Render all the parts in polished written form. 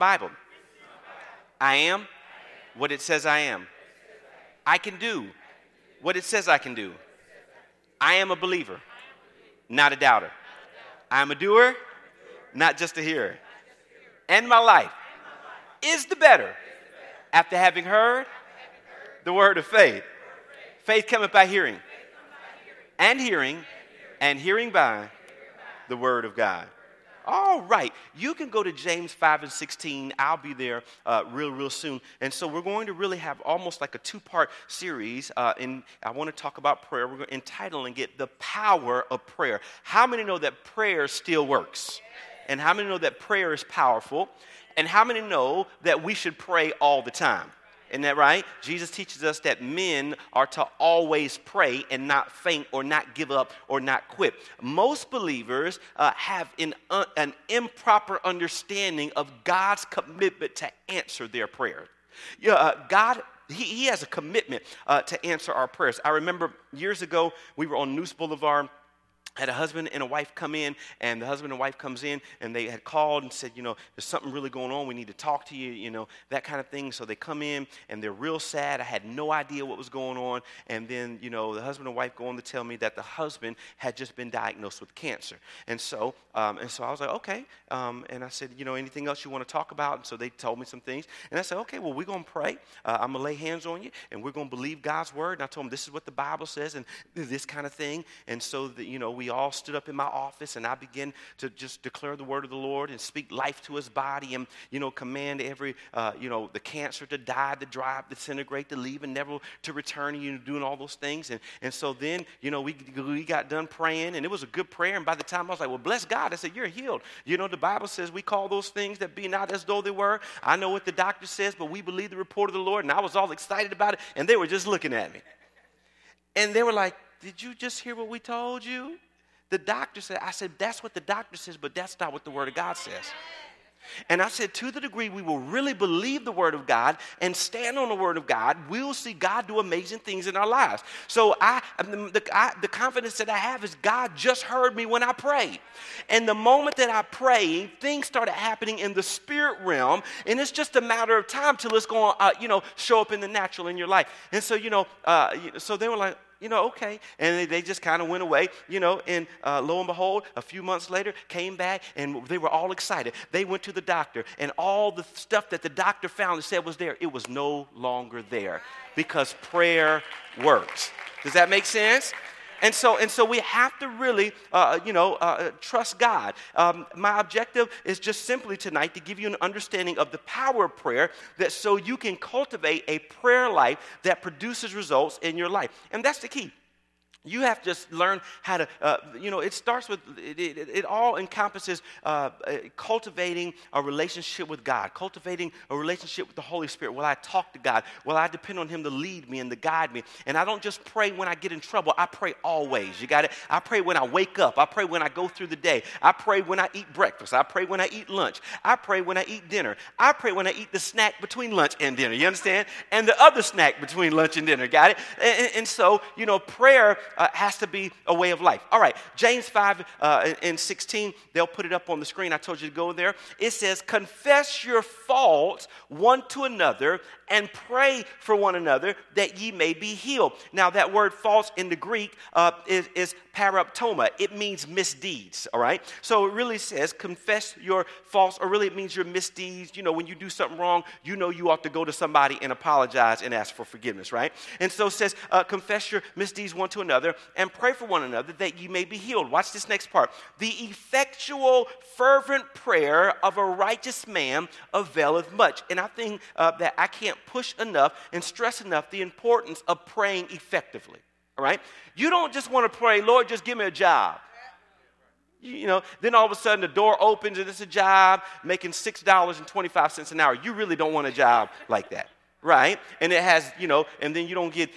Bible. I am what it says I am. I can do what it says I can do. I am a believer, not a doubter. I am a doer, not just a hearer. And my life is the better after having heard the word of faith. Faith cometh by hearing, and hearing by the word of God. All right. You can go to James 5 and 16. I'll be there real soon. And so we're going to really have almost like a two-part series. And I want to talk about prayer. We're going to entitling it The Power of Prayer. How many know that prayer still works? And how many know that prayer is powerful? And how many know that we should pray all the time? Isn't that right? Jesus teaches us that men are to always pray and not faint or not give up or not quit. Most believers have an improper understanding of God's commitment to answer their prayer. God, He has a commitment to answer our prayers. I remember years ago, we were on Noose Boulevard. Had a husband and a wife come in, and the husband and wife comes in, and they had called and said, there's something really going on. We need to talk to you, that kind of thing. So they come in, and they're real sad. I had no idea what was going on. And then, the husband and wife go on to tell me that the husband had just been diagnosed with cancer. And so I was like, okay. And I said, anything else you want to talk about? And so they told me some things. And I said, okay, well, we're going to pray. I'm going to lay hands on you, and we're going to believe God's word. And I told them, this is what the Bible says, and this kind of thing. And so, we all stood up in my office, and I began to just declare the word of the Lord and speak life to his body and, command every, the cancer to die, to dry up, to disintegrate, to leave, and never to return, doing all those things. And so then, we got done praying, and it was a good prayer. And by the time I was like, well, bless God, I said, you're healed. The Bible says we call those things that be not as though they were. I know what the doctor says, but we believe the report of the Lord. And I was all excited about it, and they were just looking at me. And they were like, did you just hear what we told you? The doctor said, I said, that's what the doctor says, but that's not what the word of God says. And I said, to the degree we will really believe the word of God and stand on the word of God, we will see God do amazing things in our lives. So the confidence that I have is God just heard me when I prayed. And the moment that I prayed, things started happening in the spirit realm, and it's just a matter of time till it's going to, show up in the natural in your life. And so, so they were like, okay. And they just kind of went away, and lo and behold, a few months later, came back, and they were all excited. They went to the doctor, and all the stuff that the doctor found and said was there, it was no longer there because prayer works. Does that make sense? And so we have to really, trust God. My objective is just simply tonight to give you an understanding of the power of prayer, that so you can cultivate a prayer life that produces results in your life. And that's the key. You have to just learn how to, it starts with, it all encompasses cultivating a relationship with God, cultivating a relationship with the Holy Spirit. Will I talk to God? Will I depend on him to lead me and to guide me? And I don't just pray when I get in trouble. I pray always. You got it? I pray when I wake up. I pray when I go through the day. I pray when I eat breakfast. I pray when I eat lunch. I pray when I eat dinner. I pray when I eat the snack between lunch and dinner. You understand? And the other snack between lunch and dinner. Got it? And so, prayer has to be a way of life. All right, James 5 and 16, they'll put it up on the screen. I told you to go there. It says, confess your faults one to another and pray for one another that ye may be healed. Now, that word faults in the Greek is paraptoma. It means misdeeds, all right? So it really says confess your faults, or really it means your misdeeds. When you do something wrong, you ought to go to somebody and apologize and ask for forgiveness, right? And so it says confess your misdeeds one to another and pray for one another that ye may be healed. Watch this next part. The effectual, fervent prayer of a righteous man availeth much. And I think that I can't push enough and stress enough the importance of praying effectively. All right? You don't just want to pray, Lord, just give me a job. Then all of a sudden the door opens and it's a job making $6.25 an hour. You really don't want a job like that, right? And it has, and then you don't get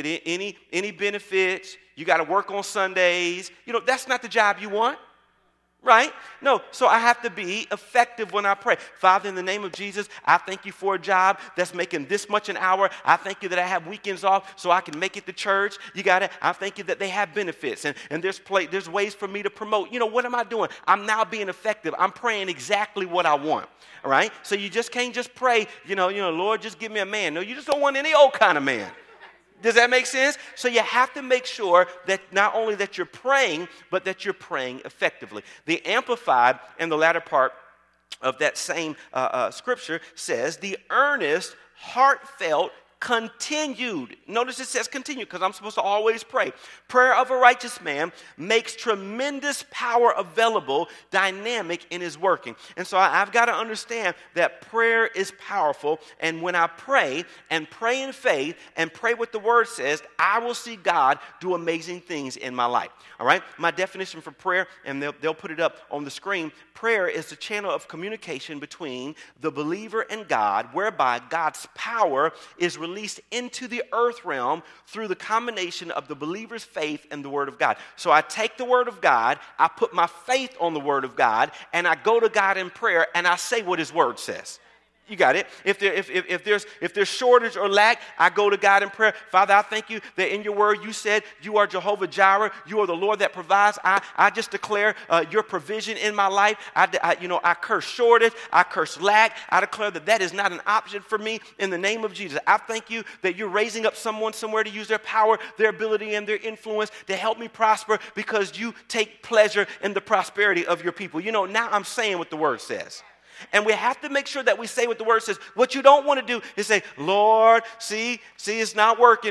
any benefits. You got to work on Sundays. That's not the job you want. Right? No, so I have to be effective when I pray. Father, in the name of Jesus, I thank you for a job that's making this much an hour. I thank you that I have weekends off so I can make it to church. You got it? I thank you that they have benefits and there's ways for me to promote. You know, what am I doing? I'm now being effective. I'm praying exactly what I want. All right? So you just can't just pray, Lord, just give me a man. No, you just don't want any old kind of man. Does that make sense? So you have to make sure that not only that you're praying, but that you're praying effectively. The Amplified in the latter part of that same scripture says, the earnest, heartfelt, continued. Notice it says continued because I'm supposed to always pray. Prayer of a righteous man makes tremendous power available, dynamic in his working. And so I've got to understand that prayer is powerful. And when I pray and pray in faith and pray what the word says, I will see God do amazing things in my life. All right? My definition for prayer, and they'll put it up on the screen. Prayer is the channel of communication between the believer and God, whereby God's power is released into the earth realm through the combination of the believer's faith and the Word of God. So I take the Word of God, I put my faith on the Word of God, and I go to God in prayer, and I say what His Word says. You got it? If there's shortage or lack, I go to God in prayer. Father, I thank you that in your word you said you are Jehovah Jireh. You are the Lord that provides. I just declare your provision in my life. I curse shortage. I curse lack. I declare that is not an option for me in the name of Jesus. I thank you that you're raising up someone somewhere to use their power, their ability, and their influence to help me prosper because you take pleasure in the prosperity of your people. Now I'm saying what the word says. And we have to make sure that we say what the word says. What you don't want to do is say, Lord, see, it's not working.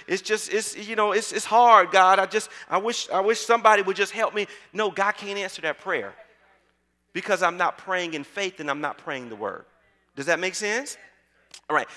It's hard, God. I wish somebody would just help me. No, God can't answer that prayer because I'm not praying in faith and I'm not praying the word. Does that make sense? All right.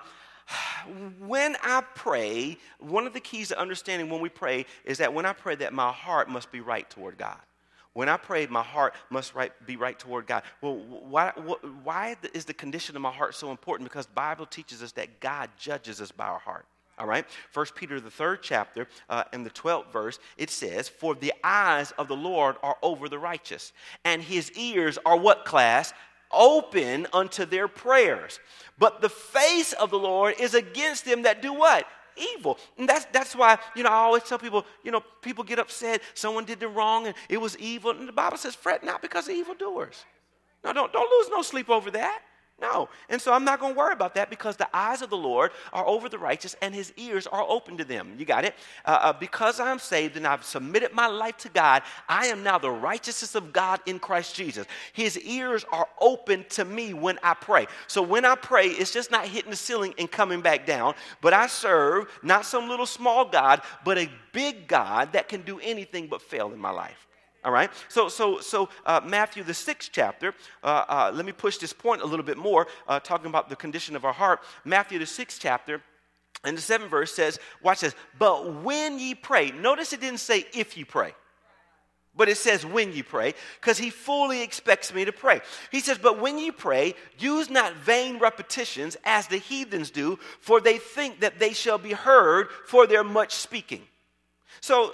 When I pray, one of the keys to understanding when we pray is that when I pray that my heart must be right toward God. When I pray, my heart must be right toward God. Well, why is the condition of my heart so important? Because the Bible teaches us that God judges us by our heart. All right? 1 Peter, the 3rd chapter, in the 12th verse, it says, for the eyes of the Lord are over the righteous, and his ears are what, class? Open unto their prayers. But the face of the Lord is against them that do what? Evil. And that's why, I always tell people, people get upset. Someone did the wrong and it was evil. And the Bible says, fret not because of evildoers. No, don't lose no sleep over that. No. And so I'm not going to worry about that because the eyes of the Lord are over the righteous and his ears are open to them. You got it? Because I'm saved and I've submitted my life to God, I am now the righteousness of God in Christ Jesus. His ears are open to me when I pray. So when I pray, it's just not hitting the ceiling and coming back down, but I serve not some little small God, but a big God that can do anything but fail in my life. All right, so Matthew, the 6th chapter, let me push this point a little bit more, talking about the condition of our heart. Matthew, the 6th chapter, and the 7th verse says, watch this, but when ye pray, notice it didn't say if you pray, but it says when you pray, because he fully expects me to pray. He says, but when ye pray, use not vain repetitions as the heathens do, for they think that they shall be heard for their much speaking. So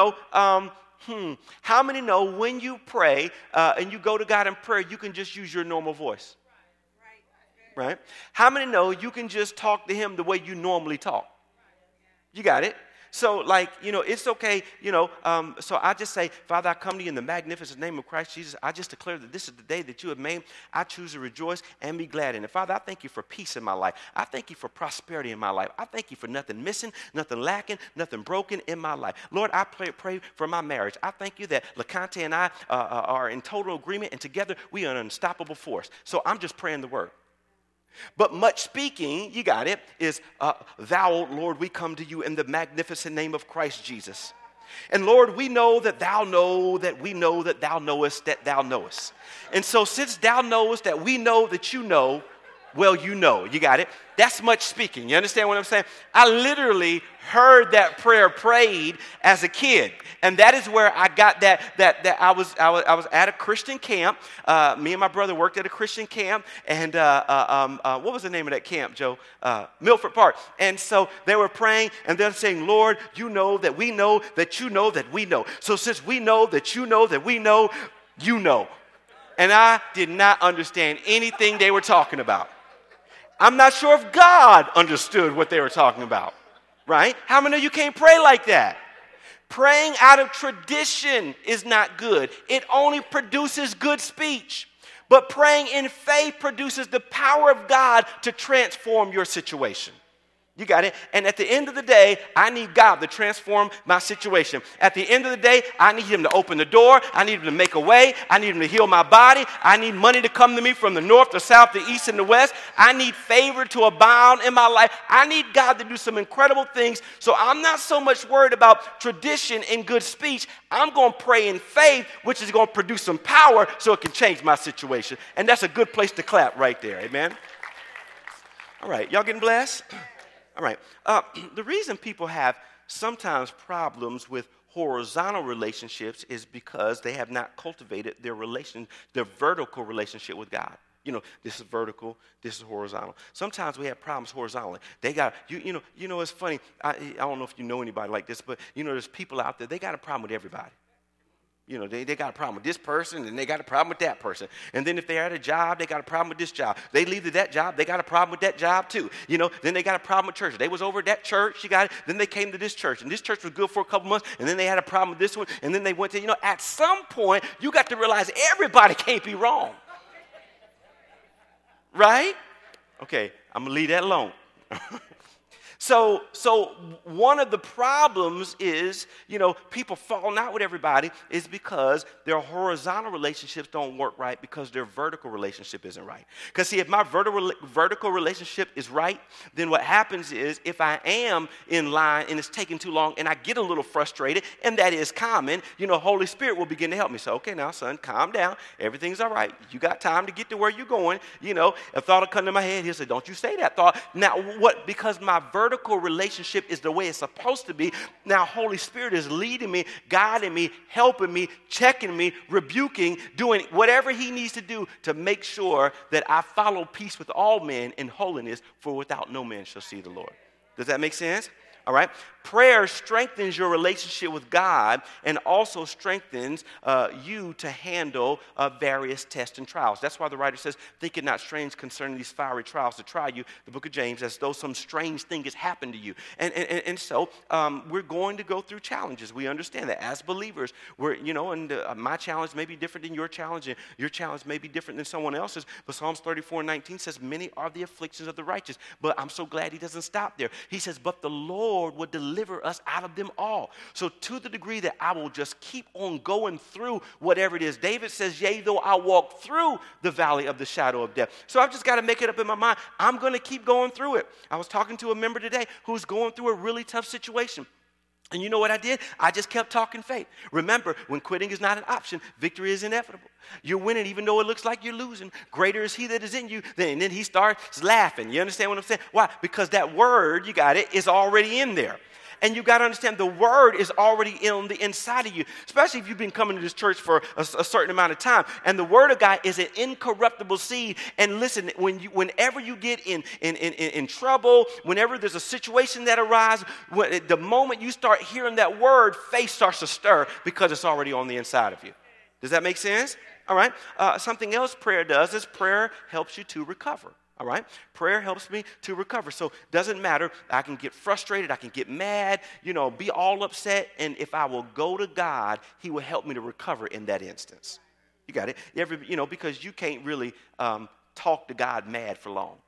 how many know when you pray and you go to God in prayer, you can just use your normal voice? Right? How many know you can just talk to him the way you normally talk? You got it? So, it's okay, so I just say, Father, I come to you in the magnificent name of Christ Jesus. I just declare that this is the day that you have made. I choose to rejoice and be glad in it. Father, I thank you for peace in my life. I thank you for prosperity in my life. I thank you for nothing missing, nothing lacking, nothing broken in my life. Lord, I pray for my marriage. I thank you that LaConte and I are in total agreement, and together we are an unstoppable force. So I'm just praying the word. But much speaking, you got it, is thou, Lord, we come to you in the magnificent name of Christ Jesus. And Lord, we know that thou know that we know that thou knowest that thou knowest. And so since thou knowest that we know that you know, well, you know, you got it? That's much speaking. You understand what I'm saying? I literally heard that prayer prayed as a kid. And that is where I got that I was at a Christian camp. Me and my brother worked at a Christian camp. And what was the name of that camp, Joe? Milford Park. And so they were praying and they're saying, Lord, you know that we know that you know that we know. So since we know that you know that we know, You know. And I did not understand anything they were talking about. I'm not sure if God understood what they were talking about, right? How many of you can't pray like that? Praying out of tradition is not good. It only produces good speech. But praying in faith produces the power of God to transform your situation. You got it? And at the end of the day, I need God to transform my situation. At the end of the day, I need him to open the door. I need him to make a way. I need him to heal my body. I need money to come to me from the north, the south, the east, and the west. I need favor to abound in my life. I need God to do some incredible things. So I'm not so much worried about tradition and good speech. I'm going to pray in faith, which is going to produce some power so it can change my situation. And that's a good place to clap right there. Amen? All right. Y'all getting blessed? All right. The reason people have sometimes problems with horizontal relationships is because they have not cultivated their vertical relationship with God. You know, this is vertical, this is horizontal. Sometimes we have problems horizontally. They got, you know, it's funny. I don't know if you know anybody like this, but, you know, there's people out there, they got a problem with everybody. You know, they got a problem with this person, and they got a problem with that person. And then if they're at a job, they got a problem with this job. They leave that job, they got a problem with that job too. You know, then they got a problem with church. They was over at that church, you got it. Then they came to this church, and this church was good for a couple months, and then they had a problem with this one, and then they went to, you know, at some point, you got to realize everybody can't be wrong. Right? Okay, I'm going to leave that alone. So one of the problems is, you know, people falling out with everybody is because their horizontal relationships don't work right because their vertical relationship isn't right. Because, see, if my vertical relationship is right, then what happens is if I am in line and it's taking too long and I get a little frustrated, and that is common, you know, Holy Spirit will begin to help me. So, okay, now, son, calm down. Everything's all right. You got time to get to where you're going. You know, a thought will come to my head. He'll say, don't you say that thought. Now, what? Because my vertical relationship is the way it's supposed to be. Now, Holy Spirit is leading me, guiding me, helping me, checking me, rebuking, doing whatever he needs to do to make sure that I follow peace with all men in holiness, for without no man shall see the Lord. Does that make sense? All right. Prayer strengthens your relationship with God and also strengthens you to handle various tests and trials. That's why the writer says, think it not strange concerning these fiery trials to try you, the book of James, as though some strange thing has happened to you. And so we're going to go through challenges. We understand that as believers, we're, you know, and my challenge may be different than your challenge, and your challenge may be different than someone else's. But Psalms 34:19 says, many are the afflictions of the righteous. But I'm so glad he doesn't stop there. He says, but the Lord would deliver us out of them all. So to the degree that I will just keep on going through whatever it is. David says, yea, though I walk through the valley of the shadow of death. So I've just got to make it up in my mind. I'm going to keep going through it. I was talking to a member today who's going through a really tough situation. And you know what I did? I just kept talking faith. Remember, when quitting is not an option, victory is inevitable. You're winning even though it looks like you're losing. Greater is he that is in you. And then he starts laughing. You understand what I'm saying? Why? Because that word, you got it, is already in there. And you got to understand the word is already on the inside of you, especially if you've been coming to this church for a certain amount of time. And the word of God is an incorruptible seed. And listen, whenever you get in trouble, whenever there's a situation that arises, the moment you start hearing that word, faith starts to stir because it's already on the inside of you. Does that make sense? All right. Something else prayer does is prayer helps you to recover. All right? Prayer helps me to recover. So it doesn't matter. I can get frustrated. I can get mad, you know, be all upset. And if I will go to God, he will help me to recover in that instance. You got it? You know, because you can't really talk to God mad for long.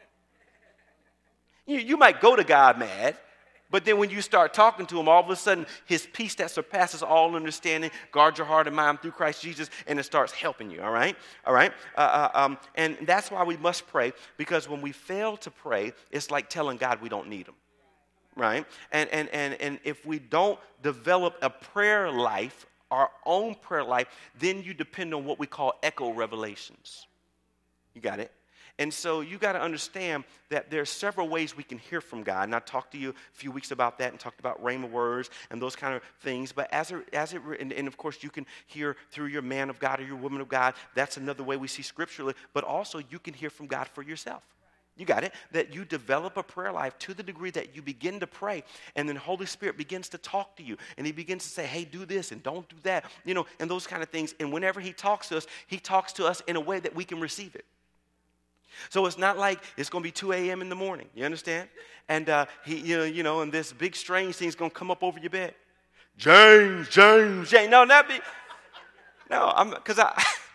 You might go to God mad, but then when you start talking to him, all of a sudden, his peace that surpasses all understanding, guard your heart and mind through Christ Jesus, and it starts helping you, all right? All right? And that's why we must pray, because when we fail to pray, it's like telling God we don't need him, right? And if we don't develop a prayer life, our own prayer life, then you depend on what we call echo revelations. You got it? And so you got to understand that there are several ways we can hear from God. And I talked to you a few weeks about that and talked about rhema words and those kind of things. But and of course you can hear through your man of God or your woman of God. That's another way we see scripturally. But also you can hear from God for yourself. You got it? That you develop a prayer life to the degree that you begin to pray, and then Holy Spirit begins to talk to you, and he begins to say, hey, do this and don't do that, and those kind of things. And whenever he talks to us in a way that we can receive it. So it's not like it's going to be 2 a.m. in the morning. You understand? And and this big strange thing's going to come up over your bed. James. No, because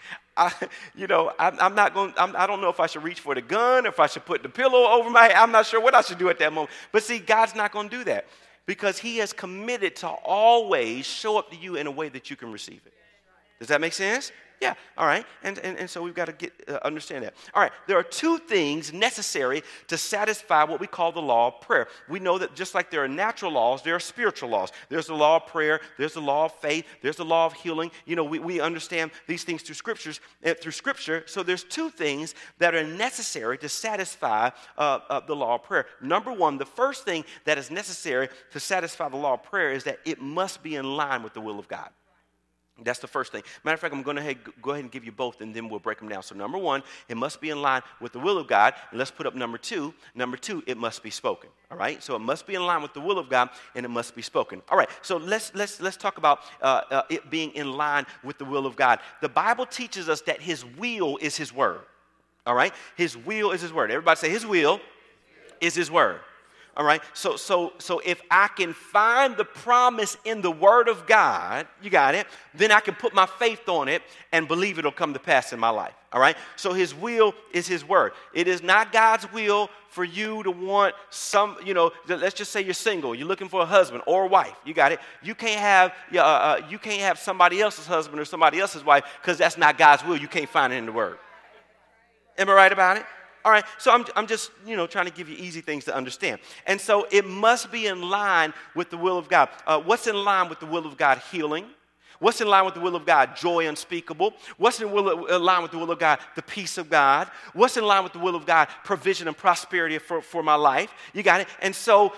I'm not going. I don't know if I should reach for the gun, if I should put the pillow over my head. I'm not sure what I should do at that moment. But see, God's not going to do that because he has committed to always show up to you in a way that you can receive it. Does that make sense? Yeah, all right, and so we've got to understand that. All right, there are two things necessary to satisfy what we call the law of prayer. We know that just like there are natural laws, there are spiritual laws. There's the law of prayer, there's the law of faith, there's the law of healing. We understand these things through Scripture. So there's two things that are necessary to satisfy the law of prayer. Number one, the first thing that is necessary to satisfy the law of prayer is that it must be in line with the will of God. That's the first thing. Matter of fact, I'm going to go ahead and give you both, and then we'll break them down. So number one, it must be in line with the will of God. And let's put up number two. Number two, it must be spoken. All right? So it must be in line with the will of God, and it must be spoken. All right, so let's talk about it being in line with the will of God. The Bible teaches us that his will is his word. All right? His will is his word. Everybody say his will is his word. All right, so if I can find the promise in the Word of God, you got it, then I can put my faith on it and believe it'll come to pass in my life. All right, so his will is his word. It is not God's will for you to want let's just say you're single, you're looking for a husband or a wife. You got it. You can't have somebody else's husband or somebody else's wife because that's not God's will. You can't find it in the Word. Am I right about it? All right, so I'm just, trying to give you easy things to understand. And so it must be in line with the will of God. What's in line with the will of God? Healing. What's in line with the will of God? Joy unspeakable. What's in line with the will of God? The peace of God. What's in line with the will of God? Provision and prosperity for my life. You got it? And so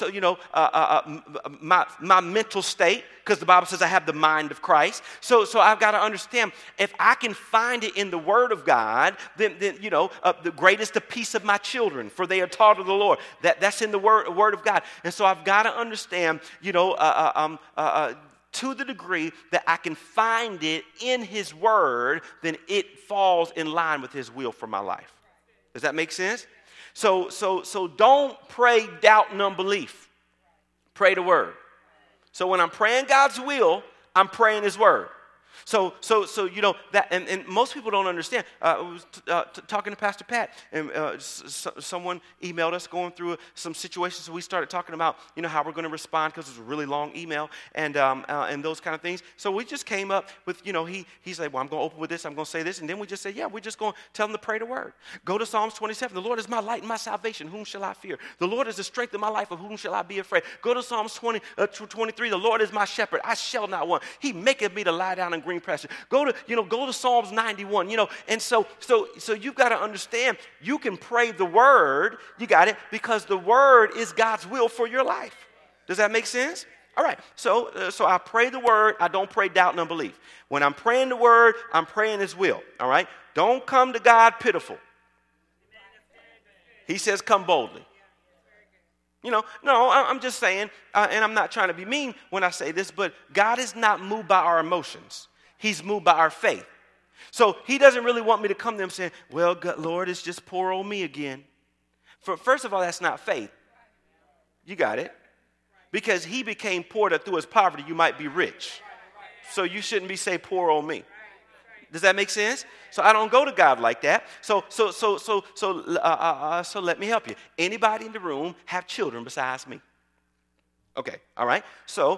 my mental state, because the Bible says I have the mind of Christ. So I've got to understand, if I can find it in the Word of God, then the great is the peace of my children, for they are taught of the Lord. That's in the Word of God. And so I've got to understand, to the degree that I can find it in his word, then it falls in line with his will for my life. Does that make sense? So don't pray doubt and unbelief. Pray the word. So when I'm praying God's will, I'm praying his word. So that, and most people don't understand. I was talking to Pastor Pat, and someone emailed us going through some situations. So we started talking about how we're going to respond because it was a really long email and those kind of things. So we just came up with he's like, well, I'm going to open with this, I'm going to say this, and then we just said, yeah, we're just going to tell them to pray the word. Go to Psalms 27. The Lord is my light and my salvation. Whom shall I fear? The Lord is the strength of my life. Of whom shall I be afraid? Go to Psalms 23. The Lord is my shepherd. I shall not want. He maketh me to lie down in green pasture. Go to Psalms 91, and so you've got to understand, you can pray the word, you got it, because the word is God's will for your life. Does that make sense? All right, so I pray the word, I don't pray doubt and unbelief. When I'm praying the word, I'm praying his will, all right? Don't come to God pitiful. He says come boldly. No, I'm just saying, and I'm not trying to be mean when I say this, but God is not moved by our emotions. He's moved by our faith. So he doesn't really want me to come to him saying, well, God, Lord, it's just poor old me again. First of all, that's not faith. You got it? Because he became poor that through his poverty you might be rich. So you shouldn't be saying poor old me. Does that make sense? So I don't go to God like that. So let me help you. Anybody in the room have children besides me? Okay, all right. So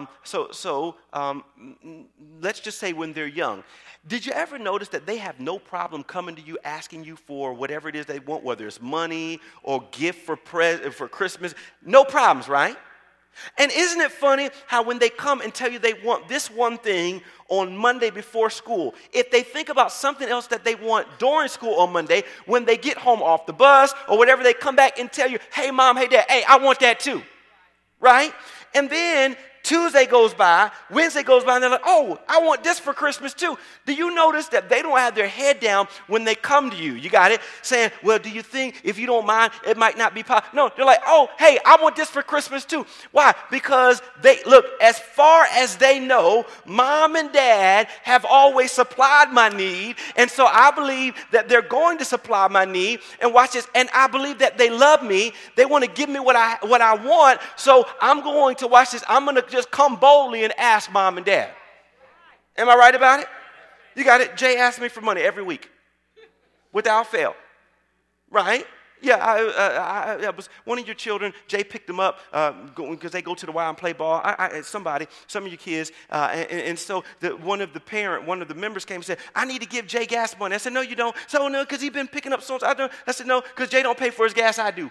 let's just say when they're young. Did you ever notice that they have no problem coming to you, asking you for whatever it is they want, whether it's money or gift for Christmas? No problems, right? And isn't it funny how when they come and tell you they want this one thing on Monday before school, if they think about something else that they want during school on Monday, when they get home off the bus or whatever, they come back and tell you, hey, mom, hey, dad, hey, I want that too. Right? And then Tuesday goes by, Wednesday goes by, and they're like, oh, I want this for Christmas too. Do you notice that they don't have their head down when they come to you? You got it? Saying, well, do you think if you don't mind, it might not be possible? No, they're like, oh, hey, I want this for Christmas too. Why? Because look, as far as they know, mom and dad have always supplied my need. And so I believe that they're going to supply my need. And watch this. And I believe that they love me. They want to give me what I want. So I'm going to, watch this, I'm going to just come boldly and ask mom and dad. Am I right about it? You got it? Jay asks me for money every week without fail. Right? Yeah, I was one of your children. Jay picked them up because they go to the Y and play ball. Some of your kids, and so one of the members came and said, "I need to give Jay gas money." I said, "No, you don't." So no, because he's been picking up songs. I said, "No, because Jay don't pay for his gas. I do."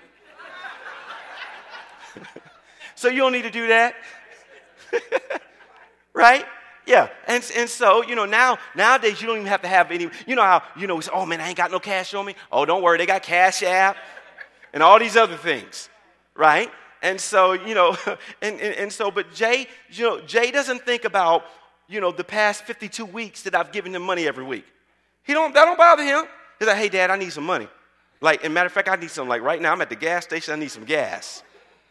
So you don't need to do that. Right? Yeah. And so, nowadays you don't even have to have any, we say, oh man, I ain't got no cash on me. Oh, don't worry, they got Cash App and all these other things. Right? And so, but Jay doesn't think about, the past 52 weeks that I've given him money every week. That don't bother him. He's like, hey dad, I need some money. Like, as a matter of fact, I need some, like right now I'm at the gas station, I need some gas.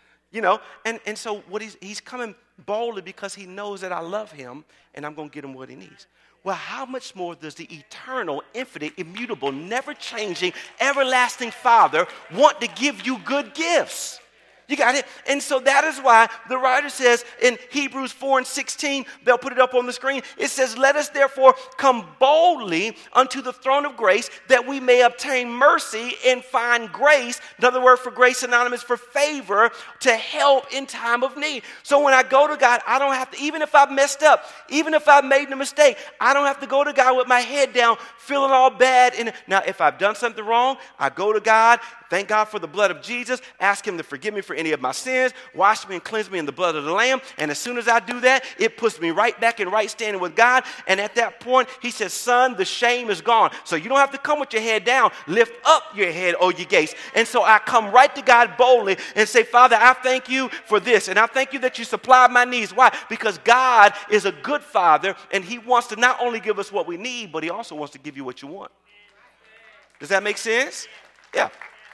And so what he's coming boldly because he knows that I love him and I'm going to get him what he needs. Well, how much more does the eternal, infinite, immutable, never-changing, everlasting Father want to give you good gifts? You got it? And so that is why the writer says in Hebrews 4:16, they'll put it up on the screen. It says, let us therefore come boldly unto the throne of grace that we may obtain mercy and find grace. Another word for grace synonymous for favor to help in time of need. So when I go to God, I don't have to, even if I've messed up, even if I've made a mistake, I don't have to go to God with my head down, feeling all bad. Now, if I've done something wrong, I go to God. Thank God for the blood of Jesus. Ask him to forgive me for any of my sins. Wash me and cleanse me in the blood of the Lamb. And as soon as I do that, it puts me right back in right standing with God. And at that point, he says, son, the shame is gone. So you don't have to come with your head down. Lift up your head, O ye gates. And so I come right to God boldly and say, Father, I thank you for this. And I thank you that you supply my needs. Why? Because God is a good Father, and he wants to not only give us what we need, but he also wants to give you what you want. Does that make sense? Yeah.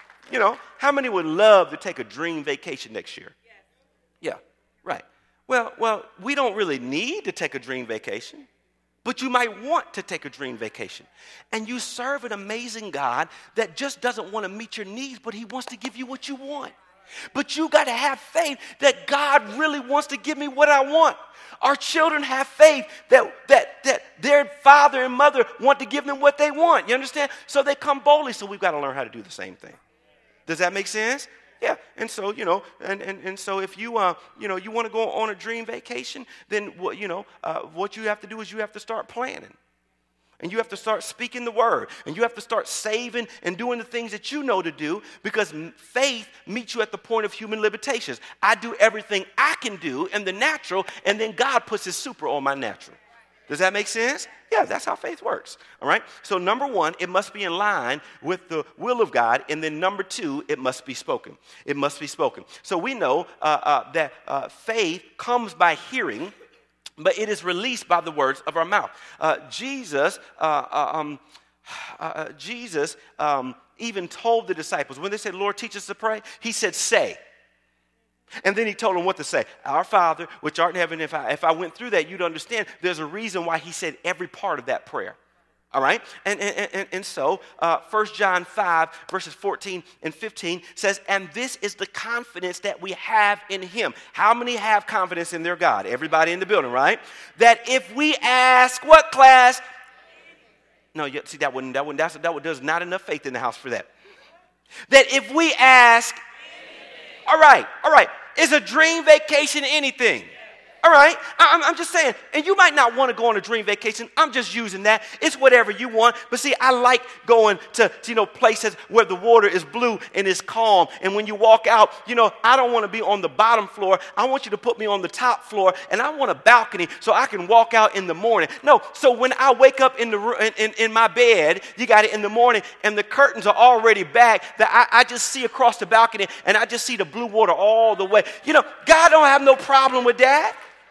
How many would love to take a dream vacation next year? Yeah, right. Well, we don't really need to take a dream vacation, but you might want to take a dream vacation. And you serve an amazing God that just doesn't want to meet your needs, but he wants to give you what you want. But you got to have faith that God really wants to give me what I want. Our children have faith that their father and mother want to give them what they want. You understand? So they come boldly, so we've got to learn how to do the same thing. Does that make sense? Yeah. And so, and so if you want to go on a dream vacation, then what you have to do is you have to start planning. And you have to start speaking the word. And you have to start saving and doing the things that you know to do, because faith meets you at the point of human limitations. I do everything I can do in the natural, and then God puts his super on my natural. Does that make sense? Yeah, that's how faith works. All right? So number one, it must be in line with the will of God. And then number two, it must be spoken. It must be spoken. So we know that faith comes by hearing, but it is released by the words of our mouth. Jesus even told the disciples, when they said, Lord, teach us to pray, he said, say. And then he told them what to say. Our Father, which art in heaven. If I went through that, you'd understand there's a reason why he said every part of that prayer. All right? And so 1 John 5, verses 14 and 15 says, and this is the confidence that we have in him. How many have confidence in their God? Everybody in the building, right? That if we ask, what class? No, see, there's not enough faith in the house for that. That if we ask, all right. Is a dream vacation anything? All right, I'm just saying, and you might not want to go on a dream vacation. I'm just using that. It's whatever you want. But see, I like going to places where the water is blue and it's calm. And when you walk out, I don't want to be on the bottom floor. I want you to put me on the top floor, and I want a balcony so I can walk out in the morning. No, so when I wake up in my bed, you got it, in the morning, and the curtains are already back, that I just see across the balcony, and I just see the blue water all the way. God don't have no problem with that.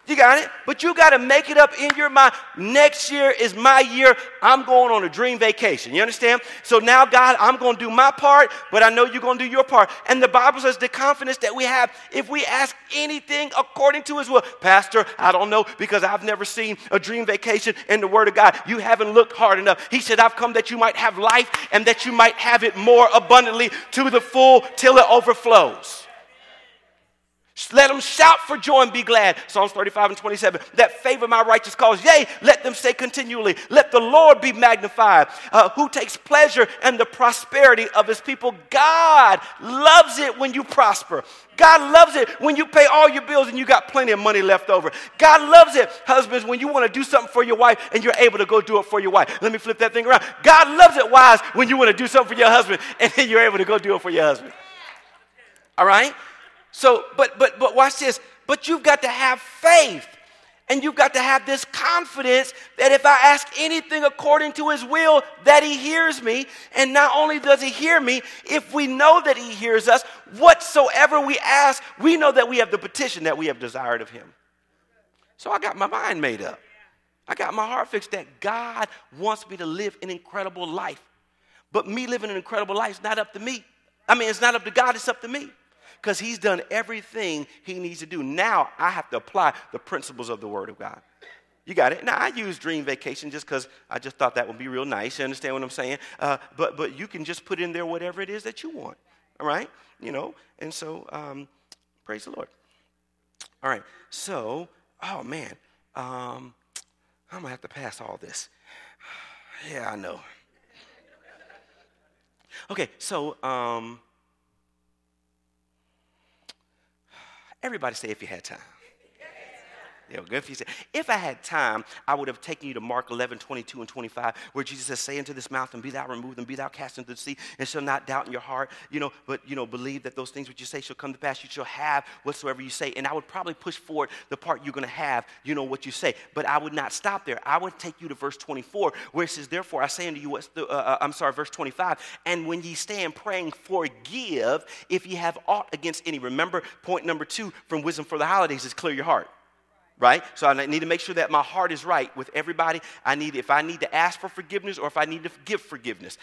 You got it? But you got to make it up in your mind. Next year is my year. I'm going on a dream vacation. You understand? So now, God, I'm going to do my part, but I know you're going to do your part. And the Bible says the confidence that we have if we ask anything according to his will. Pastor, I don't know because I've never seen a dream vacation in the Word of God. You haven't looked hard enough. He said, I've come that you might have life and that you might have it more abundantly to the full till it overflows. Let them shout for joy and be glad. Psalms 35:27. That favor my righteous cause. Yea, let them say continually, let the Lord be magnified, who takes pleasure in the prosperity of his people. God loves it when you prosper. God loves it when you pay all your bills and you got plenty of money left over. God loves it, husbands, when you want to do something for your wife and you're able to go do it for your wife. Let me flip that thing around. God loves it, wives, when you want to do something for your husband and then you're able to go do it for your husband. All right? So, but watch this. But you've got to have faith. And you've got to have this confidence that if I ask anything according to his will, that he hears me. And not only does he hear me, if we know that he hears us, whatsoever we ask, we know that we have the petition that we have desired of him. So I got my mind made up. I got my heart fixed that God wants me to live an incredible life. But me living an incredible life is not up to me. I mean, it's not up to God, it's up to me. Because he's done everything he needs to do. Now I have to apply the principles of the Word of God. You got it? Now I use dream vacation just because I just thought that would be real nice. You understand what I'm saying? But you can just put in there whatever it is that you want. All right? You know, and so praise the Lord. All right. So, oh man, I'm going to have to pass all this. Yeah, I know. Okay, so everybody say if you had time. Yeah, good if you said. If I had time, I would have taken you to Mark 11:22 and 25, where Jesus says, "Say unto this mountain, be thou removed, and be thou cast into the sea, and shall not doubt in your heart, but believe that those things which you say shall come to pass. You shall have whatsoever you say." And I would probably push forward the part you're going to have, what you say. But I would not stop there. I would take you to verse 24, where it says, "Therefore I say unto you, verse 25, and when ye stand praying, forgive if ye have aught against any." Remember, point number 2 from Wisdom for the Holidays is clear your heart. Right? So I need to make sure that my heart is right with everybody. If I need to ask for forgiveness or if I need to give forgiveness.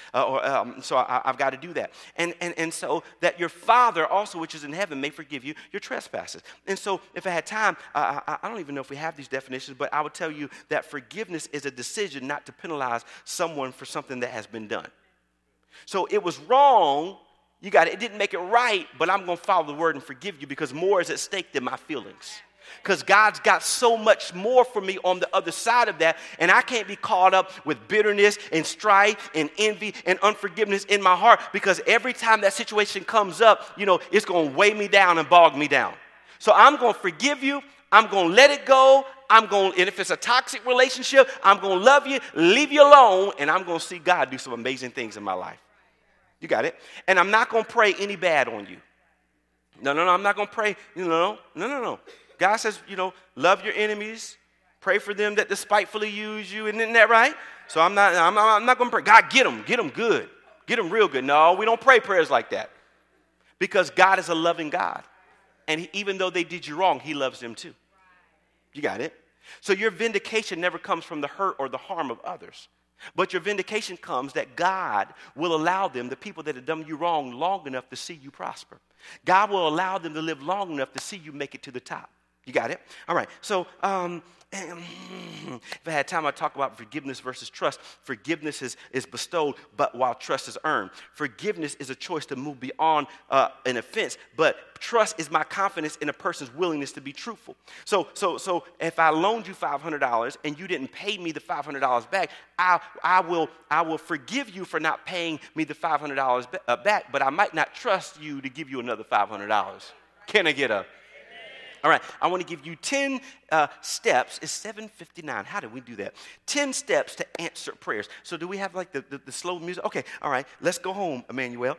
So I've got to do that. And so that your Father also, which is in heaven, may forgive you your trespasses. And so if I had time, I don't even know if we have these definitions, but I would tell you that forgiveness is a decision not to penalize someone for something that has been done. So it was wrong. You got it. It didn't make it right, but I'm going to follow the word and forgive you because more is at stake than my feelings. Because God's got so much more for me on the other side of that, and I can't be caught up with bitterness and strife and envy and unforgiveness in my heart because every time that situation comes up, it's going to weigh me down and bog me down. So I'm going to forgive you. I'm going to let it go. And if it's a toxic relationship, I'm going to love you, leave you alone, and I'm going to see God do some amazing things in my life. You got it? And I'm not going to pray any bad on you. No, I'm not going to pray. No. God says, love your enemies, pray for them that despitefully use you. Isn't that right? So I'm not going to pray, God, get them good, get them real good. No, we don't pray prayers like that because God is a loving God. And even though they did you wrong, he loves them too. You got it? So your vindication never comes from the hurt or the harm of others. But your vindication comes that God will allow them, the people that have done you wrong, long enough to see you prosper. God will allow them to live long enough to see you make it to the top. You got it? All right. So if I had time, I'd talk about forgiveness versus trust. Forgiveness is bestowed, but while trust is earned. Forgiveness is a choice to move beyond an offense, but trust is my confidence in a person's willingness to be truthful. So if I loaned you $500 and you didn't pay me the $500 back, I will forgive you for not paying me the $500 back, but I might not trust you to give you another $500. Can I get a... All right, I want to give you 10 steps. It's 7:59. How did we do that? 10 steps to answer prayers. So do we have like the slow music? Okay, all right, let's go home, Emmanuel.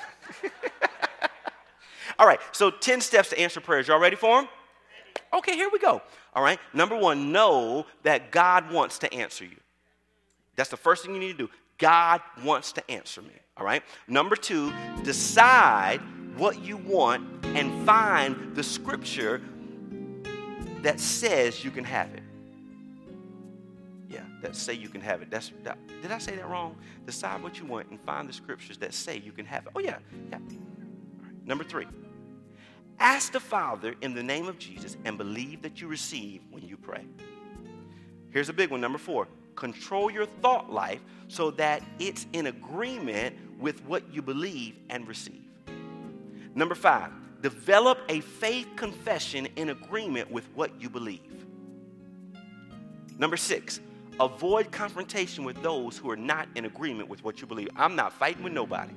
All right, so 10 steps to answer prayers. Y'all ready for them? Okay, here we go. All right, number 1, know that God wants to answer you. That's the first thing you need to do. God wants to answer me. All right, number 2, decide what you want and find the scripture that says you can have it. Yeah, that say you can have it. Did I say that wrong? Decide what you want and find the scriptures that say you can have it. Oh, yeah. All right. Number 3, ask the Father in the name of Jesus and believe that you receive when you pray. Here's a big one. Number 4, control your thought life so that it's in agreement with what you believe and receive. Number 5, develop a faith confession in agreement with what you believe. Number 6, avoid confrontation with those who are not in agreement with what you believe. I'm not fighting with nobody.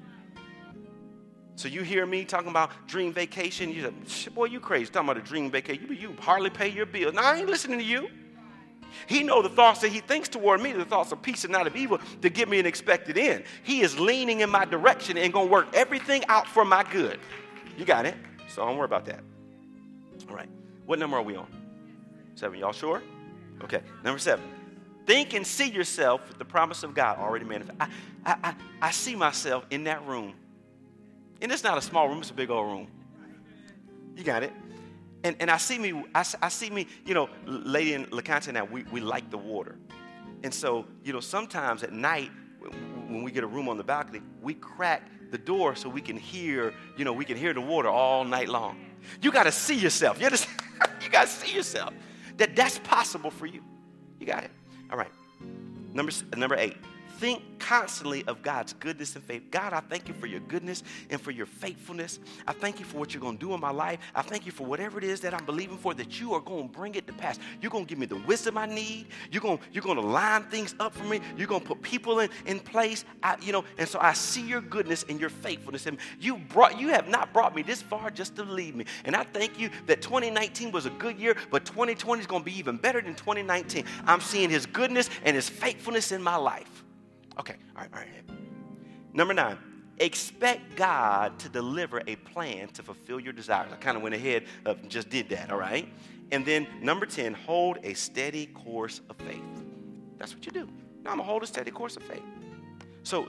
So you hear me talking about dream vacation, you say, boy, you crazy, talking about a dream vacation. You hardly pay your bill. No, I ain't listening to you. He know the thoughts that he thinks toward me, the thoughts of peace and not of evil, to give me an expected end. He is leaning in my direction and going to work everything out for my good. You got it? So don't worry about that. All right. What number are we on? 7. Y'all sure? Okay. Number 7. Think and see yourself with the promise of God already manifest. I see myself in that room. And it's not a small room. It's a big old room. You got it? And I see me, you know, Lady in LaConte and I, we like the water. And so, you know, sometimes at night, when we get a room on the balcony, we crack the door so we can hear, you know, we can hear the water all night long. You got to see yourself. You understand? You got to see yourself. That's possible for you. You got it. All right. Number 8. Think constantly of God's goodness and faith. God, I thank you for your goodness and for your faithfulness. I thank you for what you're going to do in my life. I thank you for whatever it is that I'm believing for, that you are going to bring it to pass. You're going to give me the wisdom I need. You're going to line things up for me. You're going to put people in place. And so I see your goodness and your faithfulness. And you have not brought me this far just to leave me. And I thank you that 2019 was a good year, but 2020 is going to be even better than 2019. I'm seeing his goodness and his faithfulness in my life. Okay, all right. Number 9, expect God to deliver a plan to fulfill your desires. I kind of went ahead and just did that, all right? And then number 10, hold a steady course of faith. That's what you do. Now I'm going to hold a steady course of faith. So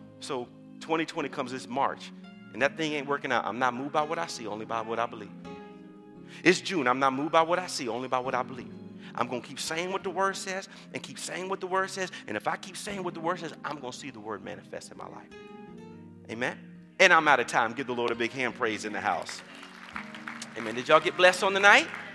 2020 comes this March, and that thing ain't working out. I'm not moved by what I see, only by what I believe. It's June. I'm not moved by what I see, only by what I believe. I'm going to keep saying what the word says and keep saying what the word says. And if I keep saying what the word says, I'm going to see the word manifest in my life. Amen? And I'm out of time. Give the Lord a big hand praise in the house. Amen. Did y'all get blessed on the night?